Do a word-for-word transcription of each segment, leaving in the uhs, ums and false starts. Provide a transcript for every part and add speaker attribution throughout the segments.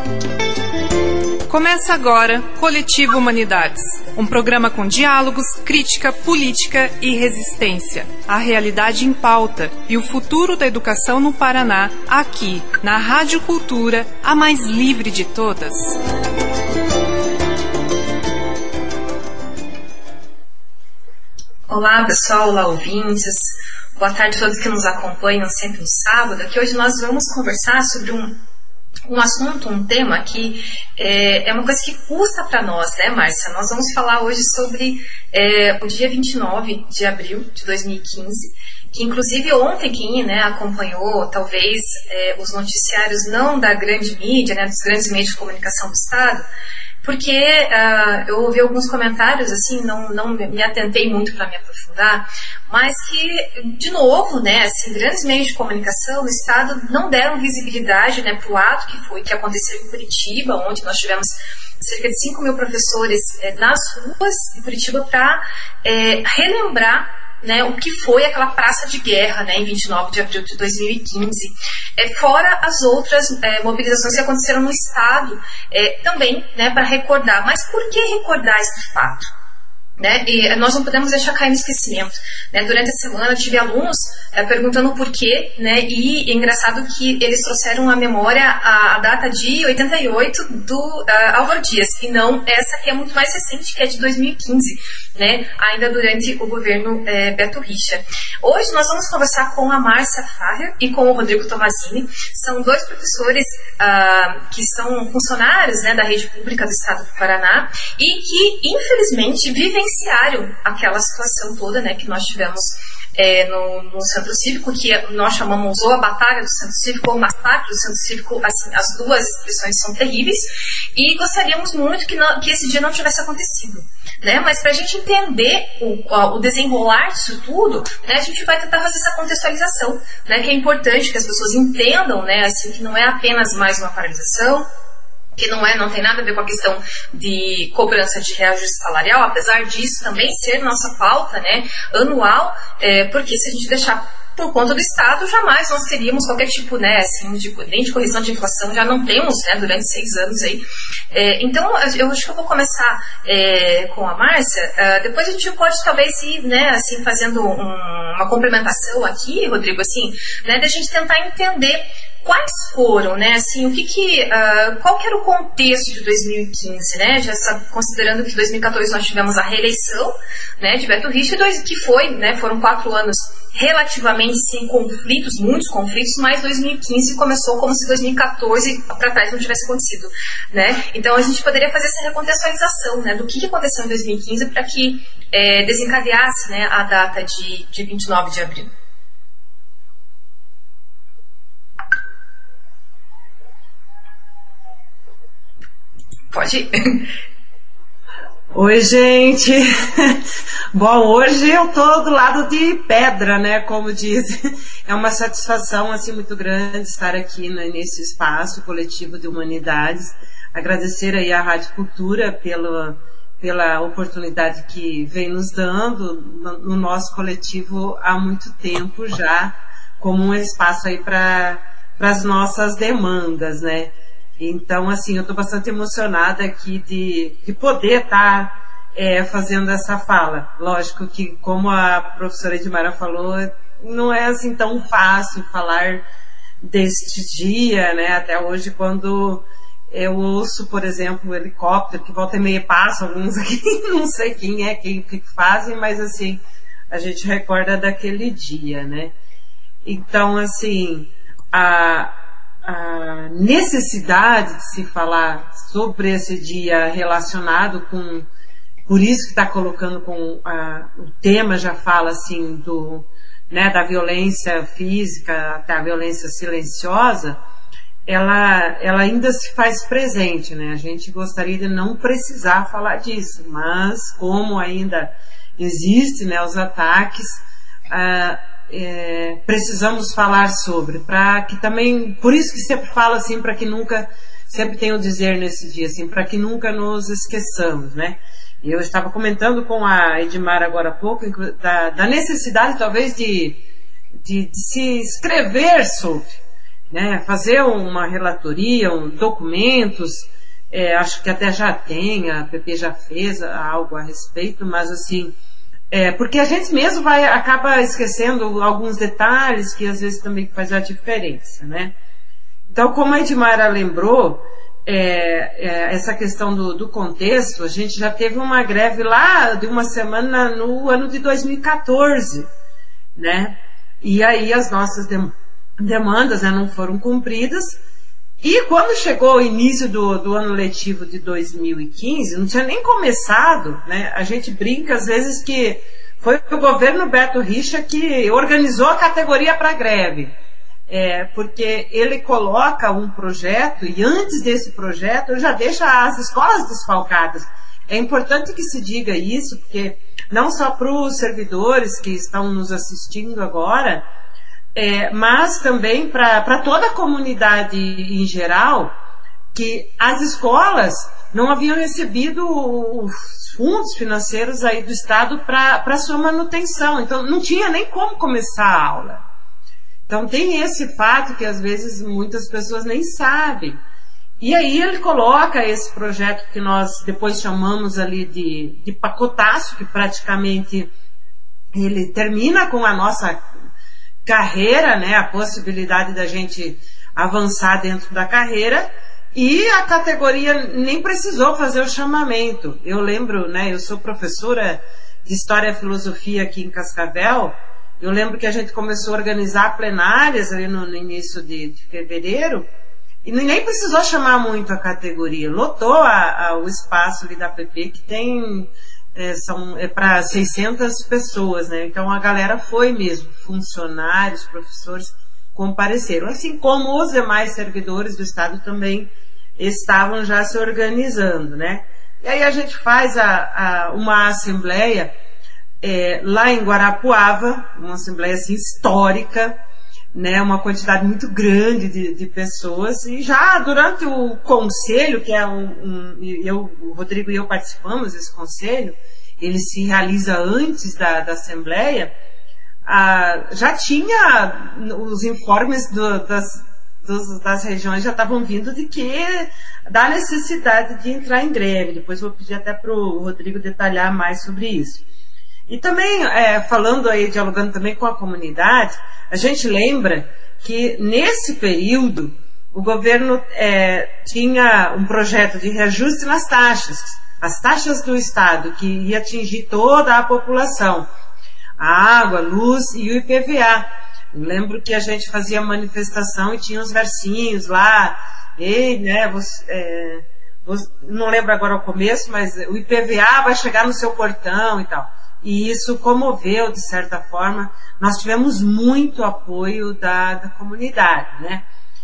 Speaker 1: Começa agora Coletivo Humanidades, um programa com diálogos, crítica, política e resistência. A realidade em pauta e o futuro da educação no Paraná, aqui, na Rádio Cultura, a mais livre de todas.
Speaker 2: Olá pessoal, olá ouvintes, boa tarde a todos que nos acompanham sempre no sábado. Aqui hoje nós vamos conversar sobre um, um assunto, um tema que é, é uma coisa que custa para nós, né, Márcia? Nós vamos falar hoje sobre é, o dia vinte e nove de abril de dois mil e quinze, que inclusive ontem quem né, acompanhou talvez é, os noticiários não da grande mídia, né, dos grandes meios de comunicação do Estado, porque uh, eu ouvi alguns comentários, assim, não, não me atentei muito para me aprofundar, mas que, de novo, né, assim, grandes meios de comunicação do Estado não deram visibilidade, né, para o ato que foi, que aconteceu em Curitiba, onde nós tivemos cerca de cinco mil professores eh, nas ruas de Curitiba para eh, relembrar, né, o que foi aquela praça de guerra, né, em vinte e nove de abril de dois mil e quinze, é, fora as outras é, mobilizações que aconteceram no Estado, é, também, né, para recordar. Mas por que recordar esse fato? Né? E nós não podemos deixar cair no esquecimento. Né? Durante a semana eu tive alunos é, perguntando por quê, né? E é engraçado que eles trouxeram à memória a, a data de oitenta e oito do uh, Álvaro Dias, e não essa que é muito mais recente, que é de dois mil e quinze, né? Ainda durante o governo é, Beto Richa. Hoje nós vamos conversar com a Márcia Farrer e com o Rodrigo Tomazini. São dois professores uh, que são funcionários, né, da rede pública do Estado do Paraná e que, infelizmente, vivem aquela situação toda, né, que nós tivemos é, no, no Centro Cívico, que nós chamamos ou a Batalha do Centro Cívico ou o Massacre do Centro Cívico. Assim, as duas expressões são terríveis e gostaríamos muito que, não, que esse dia não tivesse acontecido, né? Mas para a gente entender o, o desenrolar disso tudo, né, a gente vai tentar fazer essa contextualização, né, que é importante que as pessoas entendam, né, assim, que não é apenas mais uma paralisação, que não, é, não tem nada a ver com a questão de cobrança de reajuste salarial, apesar disso também ser nossa pauta, né, anual, é, porque se a gente deixar por conta do Estado, jamais nós teríamos qualquer tipo, né, assim, de, nem de correção de inflação, já não temos, né, durante seis anos aí. É, então, eu acho que eu vou começar é, com a Márcia, é, depois a gente pode talvez ir, né, assim, fazendo um, uma complementação aqui, Rodrigo, assim, né, da gente tentar entender quais foram, né, assim, o que que, uh, qual que era o contexto de dois mil e quinze, né, já sabe, considerando que em dois mil e quatorze nós tivemos a reeleição, né, de Beto Richa, que foi, né, foram quatro anos relativamente sem conflitos, muitos conflitos, mas dois mil e quinze começou como se dois mil e quatorze para trás não tivesse acontecido, né, então a gente poderia fazer essa recontextualização, né, do que, que aconteceu em dois mil e quinze para que é, desencadeasse, né, a data de, de vinte e nove de abril. Pode ir.
Speaker 3: Oi, gente. Bom, hoje eu tô do lado de pedra, né, como dizem. É uma satisfação, assim, muito grande estar aqui, né, nesse espaço coletivo de humanidades. Agradecer aí à Rádio Cultura pela, pela oportunidade que vem nos dando no, no nosso coletivo há muito tempo já, como um espaço aí para as nossas demandas, né. Então, assim, eu estou bastante emocionada aqui de, de poder estar tá, é, fazendo essa fala. Lógico que, como a professora Edmara falou, não é assim tão fácil falar deste dia, né? Até hoje, quando eu ouço, por exemplo, o helicóptero, que volta e meia passa, alguns aqui, não sei quem é, quem que fazem, mas assim, a gente recorda daquele dia, né? Então, assim, a... a necessidade de se falar sobre esse dia relacionado com, por isso que está colocando com a, o tema já fala assim do, né, da violência física até a violência silenciosa, ela, ela ainda se faz presente, né? A gente gostaria de não precisar falar disso, mas como ainda existe, né, os ataques, ah, É, precisamos falar sobre, para que também, por isso que sempre fala assim, para que nunca, sempre tem o dizer nesse dia, assim, para que nunca nos esqueçamos, né? Eu estava comentando com a Edmara agora há pouco da, da necessidade talvez de, de, de se escrever sobre, né, fazer uma relatoria, um, documentos, é, acho que até já tem, a P P já fez algo a respeito, mas assim, é, porque a gente mesmo vai, acaba esquecendo alguns detalhes que às vezes também faz a diferença, né? Então, como a Edmara lembrou, é, é, essa questão do, do contexto, a gente já teve uma greve lá de uma semana no ano de dois mil e quatorze, né? E aí as nossas demandas, né, não foram cumpridas. E quando chegou o início do, do ano letivo de dois mil e quinze, não tinha nem começado, né? A gente brinca às vezes que foi o governo Beto Richa que organizou a categoria para greve. É, porque ele coloca um projeto e antes desse projeto ele já deixa as escolas desfalcadas. É importante que se diga isso, porque não só para os servidores que estão nos assistindo agora, é, mas também para toda a comunidade em geral, que as escolas não haviam recebido os fundos financeiros aí do Estado para sua manutenção. Então não tinha nem como começar a aula. Então tem esse fato que às vezes muitas pessoas nem sabem. E aí ele coloca esse projeto que nós depois chamamos ali de, de pacotaço, que praticamente ele termina com a nossa carreira, né, a possibilidade da gente avançar dentro da carreira, e a categoria nem precisou fazer o chamamento. Eu lembro, né, eu sou professora de História e Filosofia aqui em Cascavel. Eu lembro que a gente começou a organizar plenárias ali no, no início de, de fevereiro e nem precisou chamar muito a categoria. Lotou a, a, o espaço ali da P P, que tem é, são é para seiscentas pessoas, né? Então a galera foi mesmo, funcionários, professores compareceram, assim como os demais servidores do Estado também estavam já se organizando, né? E aí a gente faz a, a, uma assembleia É, lá em Guarapuava, uma assembleia assim, histórica, né, uma quantidade muito grande de, de pessoas, e já durante o conselho, que é um, um eu, o Rodrigo e eu participamos desse conselho, ele se realiza antes da, da assembleia, ah, já tinha os informes do, das, dos, das regiões já estavam vindo de que da necessidade de entrar em greve. Depois vou pedir até para o Rodrigo detalhar mais sobre isso. E também, é, falando aí, dialogando também com a comunidade, a gente lembra que nesse período o governo é, tinha um projeto de reajuste nas taxas, as taxas do Estado, que ia atingir toda a população, a água, a luz e o I P V A. Eu lembro que a gente fazia manifestação e tinha uns versinhos lá, ei, né, você, é, você, não lembro agora o começo, mas o I P V A vai chegar no seu portão e tal. E isso comoveu, de certa forma. Nós tivemos muito apoio da, da comunidade, né?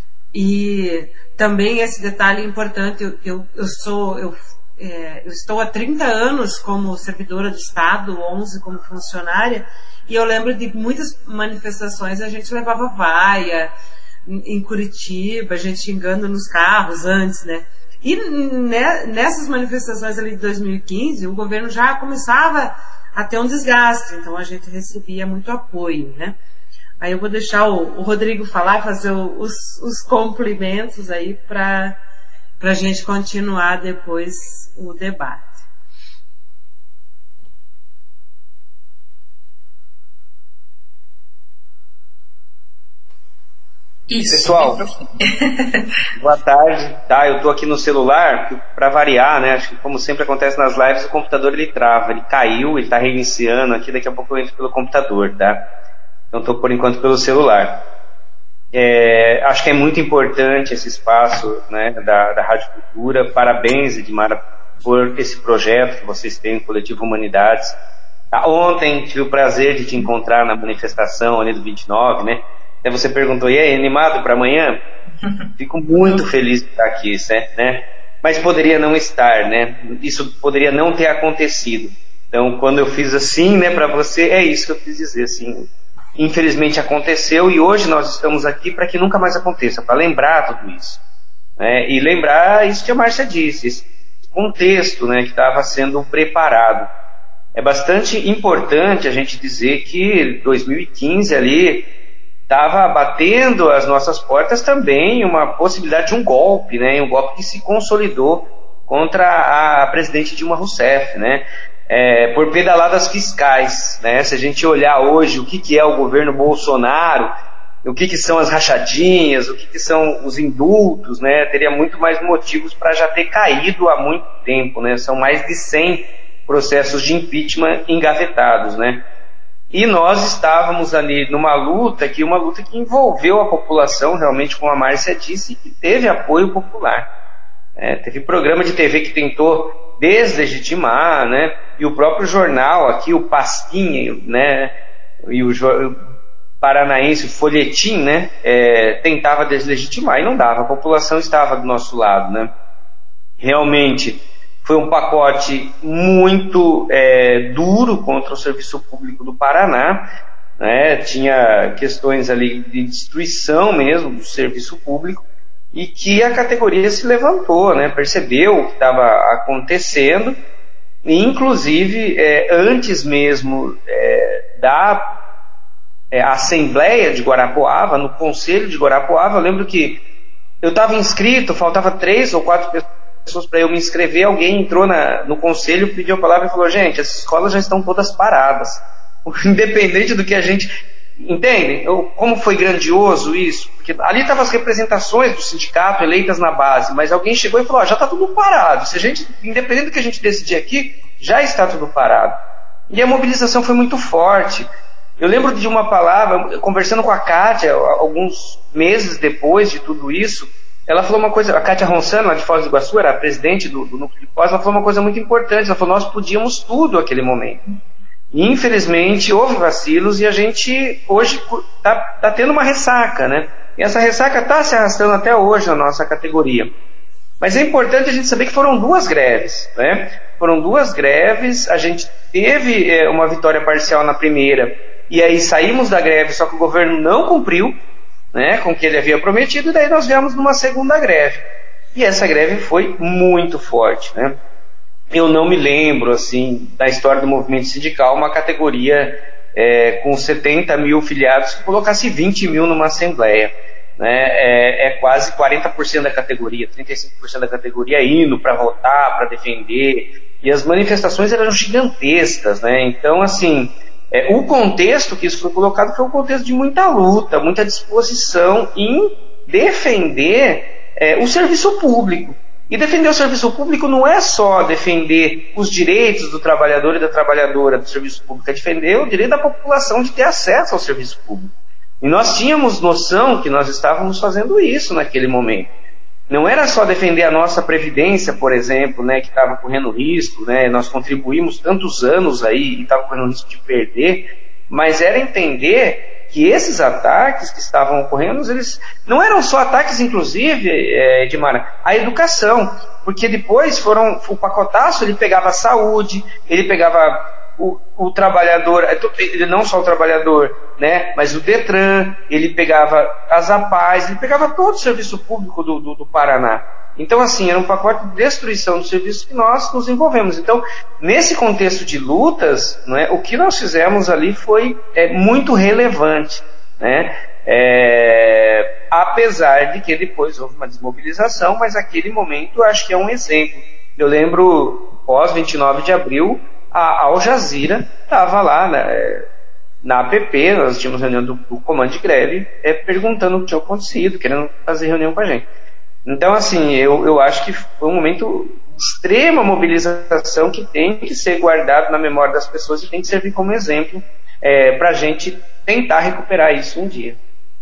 Speaker 3: E também esse detalhe importante, eu, eu, eu, sou, eu, é, eu estou há trinta anos como servidora do Estado, onze como funcionária, e eu lembro de muitas manifestações a gente levava vaia em Curitiba, a gente xingando nos carros antes, né? E nessas manifestações ali de dois mil e quinze, o governo já começava a ter um desgaste, então a gente recebia muito apoio, né? Aí eu vou deixar o, o Rodrigo falar, fazer o, os, os cumprimentos aí para a gente continuar depois o debate.
Speaker 4: Isso. Pessoal, boa tarde. Tá, eu tô aqui no celular, para variar, né? Acho que como sempre acontece nas lives, o computador ele trava, ele caiu, ele tá reiniciando aqui, daqui a pouco eu entro pelo computador, tá? Então tô por enquanto pelo celular. É, acho que é muito importante esse espaço, né, da, da Rádio Cultura. Parabéns, Edmara, por esse projeto que vocês têm, o Coletivo Humanidades. Tá, ontem tive o prazer de te encontrar na manifestação ali do vinte e nove, né? Até você perguntou, e aí, animado para amanhã? Fico muito feliz de estar aqui, né? Mas poderia não estar, né? Isso poderia não ter acontecido. Então, quando eu fiz assim, né, para você, é isso que eu quis dizer, assim. Infelizmente aconteceu e hoje nós estamos aqui para que nunca mais aconteça, para lembrar tudo isso, né? E lembrar isso que a Márcia disse, esse contexto, né, que estava sendo preparado. É bastante importante a gente dizer que dois mil e quinze ali estava batendo as nossas portas também uma possibilidade de um golpe, né? Um golpe que se consolidou contra a presidente Dilma Rousseff, né? É, por pedaladas fiscais, né? Se a gente olhar hoje o que, que é o governo Bolsonaro, o que, que são as rachadinhas, o que, que são os indultos, né? Teria muito mais motivos para já ter caído há muito tempo, né? São mais de cem processos de impeachment engavetados, né? E nós estávamos ali numa luta, que uma luta que envolveu a população, realmente, como a Márcia disse, e que teve apoio popular. É, teve programa de T V que tentou deslegitimar, né? E o próprio jornal aqui, o Pasquinha, né? E o, o paranaense, o Folhetim, né? É, tentava deslegitimar e não dava. A população estava do nosso lado, né? Realmente foi um pacote muito é, duro contra o serviço público do Paraná, né? Tinha questões ali de destruição mesmo do serviço público, e que a categoria se levantou, né? Percebeu o que estava acontecendo, e inclusive é, antes mesmo é, da é, Assembleia de Guarapuava, no Conselho de Guarapuava, eu lembro que eu estava inscrito, faltava três ou quatro pessoas pessoas para eu me inscrever, alguém entrou na, no conselho, pediu a palavra e falou: gente, as escolas já estão todas paradas, independente do que a gente... Entende? Eu, como foi grandioso isso? Porque ali estavam as representações do sindicato eleitas na base, mas alguém chegou e falou: ó, já está tudo parado, se a gente, independente do que a gente decidir aqui, já está tudo parado. E a mobilização foi muito forte. Eu lembro de uma palavra, conversando com a Kátia, alguns meses depois de tudo isso, ela falou uma coisa, a Kátia Ronsano, lá de Foz do Iguaçu, era a presidente do, do Núcleo de Foz, ela falou uma coisa muito importante, ela falou: nós podíamos tudo naquele momento. E, infelizmente, houve vacilos e a gente hoje está tá tendo uma ressaca, né? E essa ressaca está se arrastando até hoje na nossa categoria. Mas é importante a gente saber que foram duas greves, né? Foram duas greves, a gente teve é, uma vitória parcial na primeira, e aí saímos da greve, só que o governo não cumpriu, né, com o que ele havia prometido, e daí nós viemos numa segunda greve. E essa greve foi muito forte, né? Eu não me lembro, assim, da história do movimento sindical, uma categoria é, com setenta mil filiados que colocasse vinte mil numa assembleia, né? É, é quase quarenta por cento da categoria, trinta e cinco por cento da categoria indo para votar, para defender, e as manifestações eram gigantescas, né? Então, assim, é, o contexto que isso foi colocado foi um contexto de muita luta, muita disposição em defender é, o serviço público. E defender o serviço público não é só defender os direitos do trabalhador e da trabalhadora do serviço público, é defender o direito da população de ter acesso ao serviço público. E nós tínhamos noção que nós estávamos fazendo isso naquele momento. Não era só defender a nossa previdência, por exemplo, né, que estava correndo risco, né, nós contribuímos tantos anos aí e estava correndo risco de perder, mas era entender que esses ataques que estavam ocorrendo, eles não eram só ataques, inclusive, é, Edmara, à educação, porque depois foram, o pacotaço, ele pegava a saúde, ele pegava o, o trabalhador, ele não só o trabalhador, né, mas o Detran, ele pegava as APAES, ele pegava todo o serviço público do, do, do Paraná. Então, assim, era um pacote de destruição do serviço que nós nos envolvemos. Então, nesse contexto de lutas, né, o que nós fizemos ali foi é, muito relevante, né? É, apesar de que depois houve uma desmobilização, mas aquele momento eu acho que é um exemplo. Eu lembro, pós vinte e nove de abril, a Al Jazeera estava lá, né, na A P P, nós tínhamos reunião do, do comando de greve, é, perguntando o que tinha acontecido, querendo fazer reunião com a gente. Então, assim, eu, eu acho que foi um momento de extrema mobilização que tem que ser guardado na memória das pessoas e tem que servir como exemplo é, para a gente tentar recuperar isso um dia.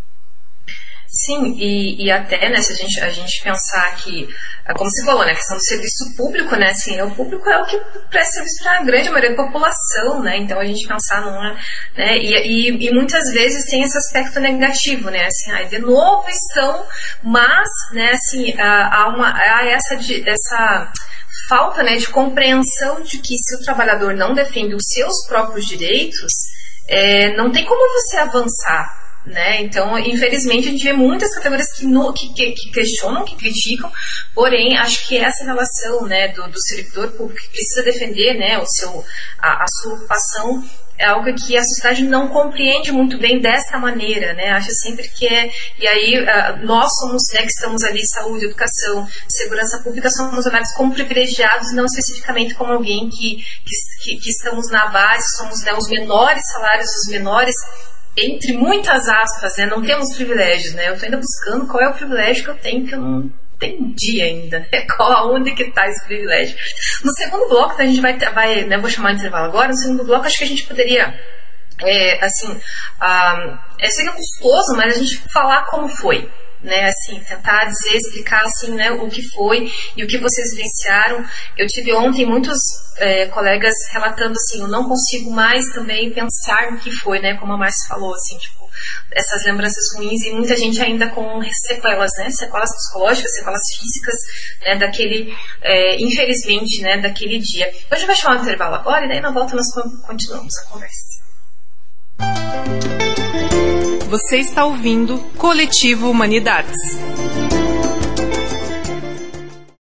Speaker 2: Sim, e, e até, né, se a gente, a gente pensar que, como você falou, né, a questão do serviço público, né, assim, o público é o que presta serviço para a grande maioria da população, né, então a gente pensar numa, né, e, e, e muitas vezes tem esse aspecto negativo, né, assim, ai, de novo estão, mas, né, assim, há, uma, há essa, essa falta, né, de compreensão de que se o trabalhador não defende os seus próprios direitos, é, não tem como você avançar. Né? Então, infelizmente, a gente vê muitas categorias que, no, que, que, que questionam, que criticam, porém, acho que essa relação, né, do, do servidor público que precisa defender, né, o seu, a, a sua ocupação, é algo que a sociedade não compreende muito bem dessa maneira, né? Acha sempre que é... E aí, nós somos, né, que estamos ali, saúde, educação, segurança pública, somos olhados como privilegiados, não especificamente como alguém que, que, que estamos na base, somos, né, os menores salários, os menores... Entre muitas aspas, né? Não temos privilégios, né? Eu estou ainda buscando qual é o privilégio que eu tenho, que eu não entendi ainda, né? Qual, aonde que está esse privilégio. No segundo bloco, a gente vai, vai né, vou chamar de intervalo agora, no segundo bloco acho que a gente poderia, é, assim, ah, é, seria custoso, mas a gente falar como foi, né, assim, tentar dizer, explicar, assim, né, o que foi e o que vocês vivenciaram. Eu tive ontem muitos é, colegas relatando, assim, eu não consigo mais também pensar no que foi, né, como a Márcia falou, assim, tipo, essas lembranças ruins e muita gente ainda com sequelas, né, sequelas psicológicas, sequelas físicas, né, daquele, é, infelizmente, né, daquele dia. Hoje a gente vai chamar um intervalo agora e daí na volta nós continuamos a conversa.
Speaker 1: Você está ouvindo Coletivo Humanidades.